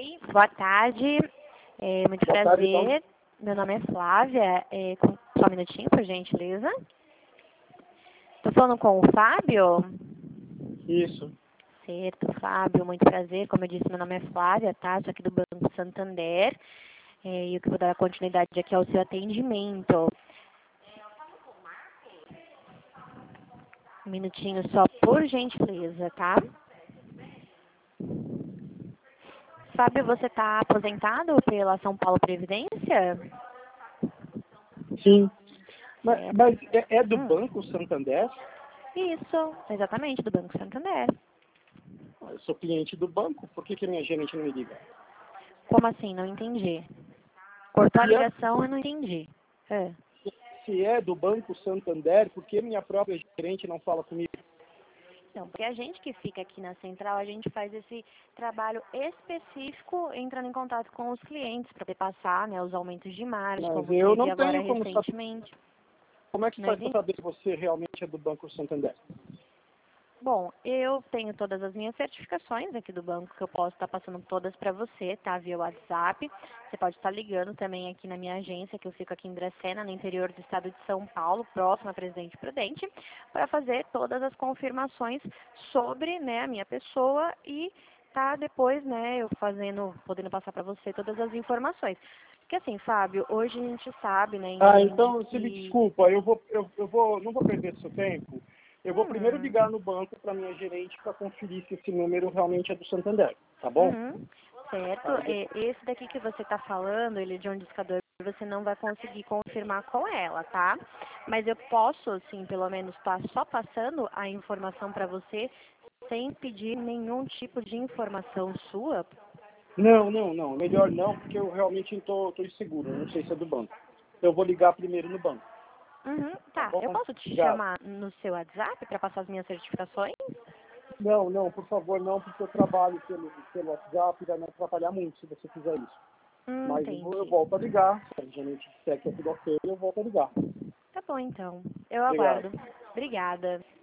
Oi, boa tarde. Muito Boa prazer. tarde, então. Meu nome é Flávia. Só um minutinho, por gentileza. Estou falando com o Fábio? Isso. Certo, Fábio, muito prazer. Como eu disse, meu nome é Flávia, tá? Sou aqui do Banco Santander. E eu que vou dar continuidade aqui ao seu atendimento. Um minutinho só, por gentileza, tá? Fábio, você está aposentado pela São Paulo Previdência? Sim. Certo. Mas é do Banco Santander? Isso, exatamente, do Banco Santander. Eu sou cliente do banco, por que a minha gerente não me liga? Como assim? Não entendi. Cortou a Se é, ligação, eu não entendi. É. se é do Banco Santander, por que minha própria gerente não fala comigo? Então, porque a gente que fica aqui na central, a gente faz esse trabalho específico entrando em contato com os clientes para passar, né, os aumentos de margem, Mas como eu teve não agora tenho como saber. recentemente. Como é que Não faz para entendi. saber se você realmente é do Banco Santander? Bom, eu tenho todas as minhas certificações aqui do banco que eu posso estar passando todas para você, tá? Via WhatsApp. Você pode estar ligando também aqui na minha agência, que eu fico aqui em Dracena, no interior do estado de São Paulo, próximo a Presidente Prudente, para fazer todas as confirmações sobre, né, a minha pessoa e tá depois, né, eu podendo passar para você todas as informações. Porque assim, Fábio, hoje a gente sabe, né, entende Então você me que desculpa, não vou perder seu tempo. Eu vou primeiro ligar no banco para minha gerente para conferir se esse número realmente é do Santander, tá bom? Uhum, certo. Aí depois- Esse daqui que você está falando, ele é de um discador, você não vai conseguir confirmar com ela, tá? Mas eu posso, sim, pelo menos, estar só passando a informação para você sem pedir nenhum tipo de informação sua. Não, melhor não, porque eu realmente estou inseguro, eu não sei se é do banco. Eu vou ligar primeiro no banco, Uhum, tá tá. bom? Eu posso te Obrigado. chamar no seu WhatsApp para passar as minhas certificações? Não, por favor, não, porque eu trabalho pelo WhatsApp, vai me atrapalhar muito se você fizer isso. Mas eu Entendi. volto a ligar, se a gerente disser que é tudo ok, eu volto a ligar. Tá bom, então. Eu Obrigado. aguardo. Obrigada.